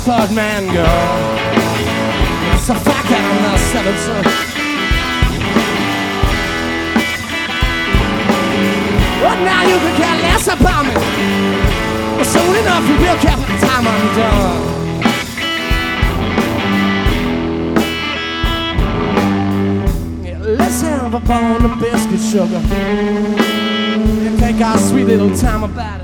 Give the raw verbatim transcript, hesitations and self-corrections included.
third man, girl. It's a fact that I'm not seven, son. But now you can care less about me. But soon enough you will care by the time I'm done. Yeah, let's have a bone of biscuit sugar. You think our sweet little time about it.